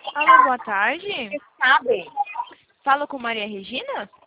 Alô, boa tarde. Sabe? Falo com Maria Regina?